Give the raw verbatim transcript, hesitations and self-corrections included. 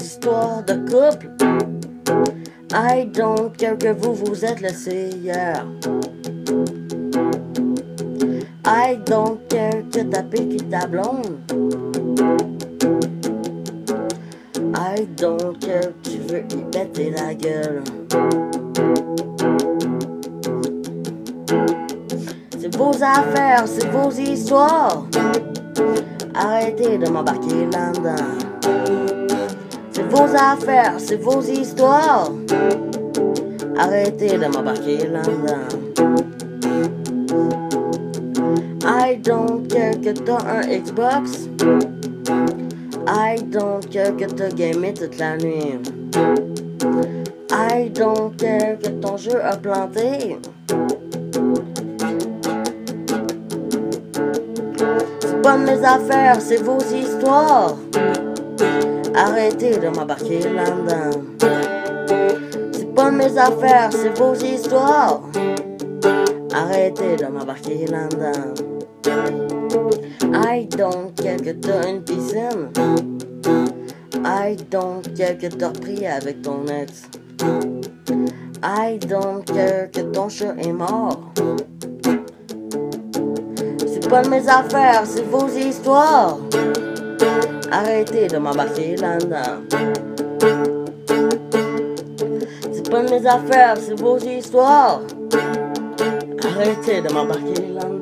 histoires de couple. I don't care que vous vous êtes laissé hier. I don't care que t'as piqué ta blonde. I don't care que tu veux y péter la gueule. C'est vos affaires, c'est vos histoires. Arrêtez de m'embarquer là-dedans. C'est vos affaires, c'est vos histoires. Arrêtez de m'embarquer là-dedans. I don't care que t'as un Xbox. I don't care que t'as gamé toute la nuit. I don't care que ton jeu a planté. C'est pas mes affaires, c'est vos histoires. Arrêtez de m'embarquer là-dedans. C'est pas mes affaires, c'est vos histoires. Arrêtez de m'embarquer là-dedans. I don't care que t'as une piscine. I don't care que t'as repris avec ton ex. I don't care que ton chat est mort. C'est pas mes affaires, c'est vos histoires. Arrêtez de m'embarquer là-dedans. C'est pas mes affaires, c'est vos histoires. Arrêtez de m'embarquer là-dedans.